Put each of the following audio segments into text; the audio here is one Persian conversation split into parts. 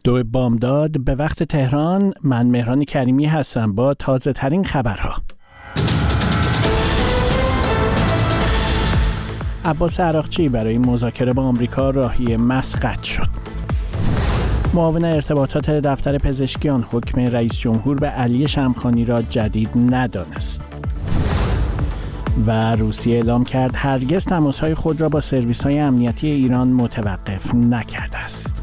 دو بامداد به وقت تهران. من مهران کریمی هستم با تازه ترین خبرها. عباس عراقچی برای مذاکره با آمریکا راهی مسقط شد. معاون ارتباطات دفتر پزشکیان حکم رئیس جمهور به علی شمخانی را جدید ندانست. و روسیه اعلام کرد هرگز تماس‌های خود را با سرویس‌های امنیتی ایران متوقف نکرده است.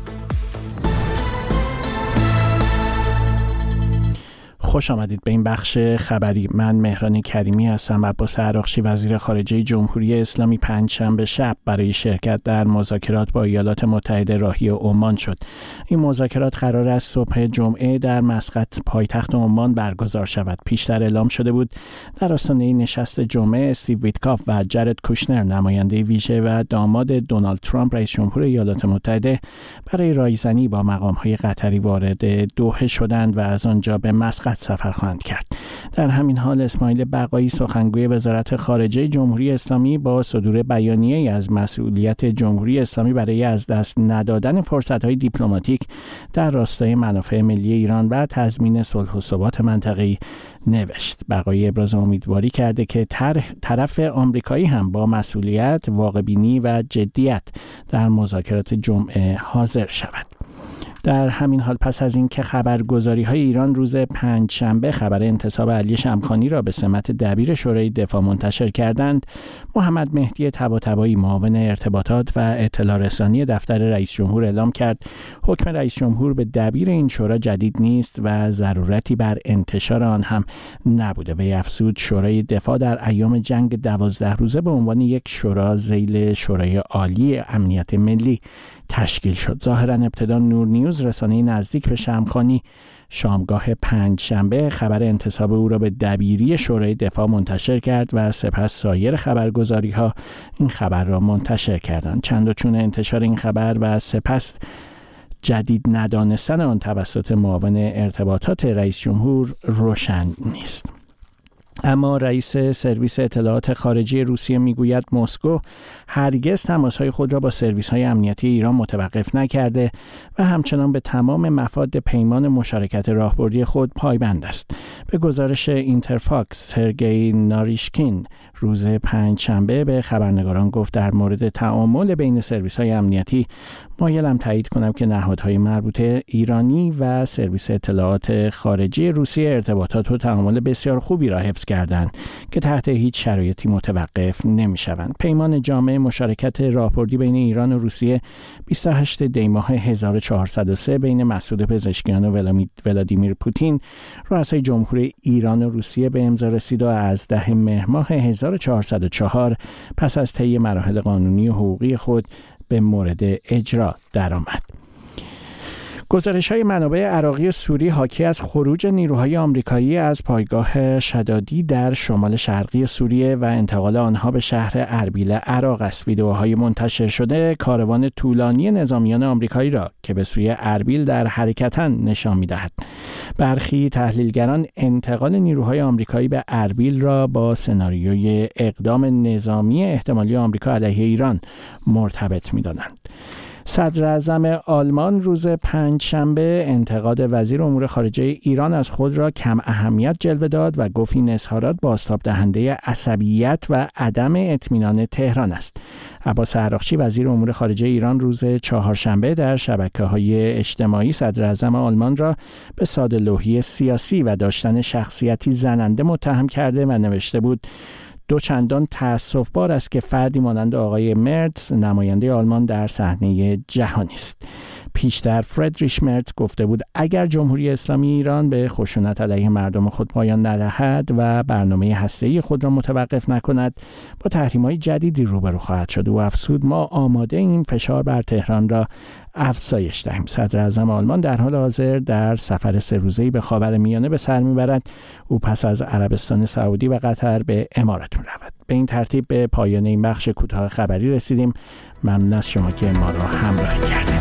خوش آمدید به این بخش خبری. من مهران کریمی هستم. عباس عراقچی وزیر خارجه جمهوری اسلامی پنجشنبه شب برای شرکت در مذاکرات با ایالات متحده راهی عمان شد. این مذاکرات قرار است صبح جمعه در مسقط پایتخت عمان برگزار شود. پیشتر اعلام شده بود در آستانه نشست جمعه استیو ویتکاف و جرد کوشنر نماینده ویژه و داماد دونالد ترامپ رئیس جمهور ایالات متحده برای رایزنی با مقام‌های قطری وارد دوحه شدند و از آنجا به مسقط سفر خواهند کرد. در همین حال اسماعیل بقایی سخنگوی وزارت خارجه جمهوری اسلامی با صدور بیانیه‌ای از مسئولیت جمهوری اسلامی برای از دست ندادن فرصت‌های دیپلماتیک در راستای منافع ملی ایران و تضمین صلح و ثبات منطقه‌ای نوشت. بقایی ابراز امیدواری کرده که طرف آمریکایی هم با مسئولیت، واقع‌بینی و جدیت در مذاکرات جمعه حاضر شود. در همین حال پس از اینکه خبرگزاری‌های ایران روز پنجشنبه خبر انتصاب علی شمخانی را به سمت دبیر شورای دفاع منتشر کردند، محمد مهدی طباطبایی معاون ارتباطات و اطلاع رسانی دفتر رئیس جمهور اعلام کرد حکم رئیس جمهور به دبیر این شورا جدید نیست و ضرورتی بر انتشار آن هم نبوده. وی افزود شورای دفاع در ایام جنگ 12 روزه به عنوان یک شورا ذیل شورای عالی امنیت ملی تشکیل شد. ظاهراً ابتدا نور نیوز رسانه نزدیک به شمخانی شامگاه پنجشنبه خبر انتصاب او را به دبیری شورای دفاع منتشر کرد و سپس سایر خبرگزاری‌ها این خبر را منتشر کردند. چند و چون انتشار این خبر و سپس جدید ندانستن آن توسط معاون ارتباطات رئیس جمهور روشن نیست. اما رئیس سرویس اطلاعات خارجی روسیه میگوید مسکو هرگز تماس‌های خود را با سرویس‌های امنیتی ایران متوقف نکرده و همچنان به تمام مفاد پیمان مشارکت راهبردی خود پایبند است. به گزارش اینترفاکس سرگئی ناریشکین روز پنجشنبه به خبرنگاران گفت در مورد تعامل بین سرویس‌های امنیتی مایلم تایید کنم که نهادهای مربوطه ایرانی و سرویس اطلاعات خارجی روسیه ارتباطات و تعامل بسیار خوبی را حفظ کردند که تحت هیچ شرایطی متوقف نمی‌شوند. پیمان جامع مشارکت راهبردی بین ایران و روسیه 28 دی ماه 1403 بین مسعود پزشکیان و ولادیمیر پوتین رؤسای جمهور ایران و روسیه به امضا رسید و از 10 مهر ماه 1404 پس از طی مراحل قانونی و حقوقی خود به مورد اجرا درآمد. گزارش‌های منابع عراقی و سوری حاکی از خروج نیروهای آمریکایی از پایگاه شدادی در شمال شرقی سوریه و انتقال آنها به شهر اربیل عراق است. ویدئوهای منتشر شده کاروان طولانی نظامیان آمریکایی را که به سوی اربیل در حرکتن نشان می‌دهد. برخی تحلیلگران انتقال نیروهای آمریکایی به اربیل را با سناریوی اقدام نظامی احتمالی آمریکا علیه ایران مرتبط می‌دانند. صدر اعظم آلمان روز پنجشنبه انتقاد وزیر امور خارجه ایران از خود را کم اهمیت جلوه داد و گفت این اظهارات بازتاب دهنده عصبیت و عدم اطمینان تهران است. عباس عراقچی وزیر امور خارجه ایران روز چهارشنبه در شبکه‌های اجتماعی صدر اعظم آلمان را به ساده‌لوحی سیاسی و داشتن شخصیتی زننده متهم کرده و نوشته بود دوچندان تأسف‌بار است که فردی مانند آقای مرتز نماینده آلمان در صحنه جهانی است. پیشتر فردریش مرتز گفته بود اگر جمهوری اسلامی ایران به خشونت علیه مردم خود پایان ندهد و برنامه هسته‌ای خود را متوقف نکند با تحریم‌های جدیدی روبرو خواهد شد و افزود ما آماده این فشار بر تهران را افزایش دهیم. صدر اعظم آلمان در حال حاضر در سفر 3 روزه‌ای به خاورمیانه به سر میبرد. او پس از عربستان سعودی و قطر به امارات میرود. به این ترتیب به پایان این بخش کوتاه خبری رسیدیم. ممنون از شما که ما را همراهی کردید.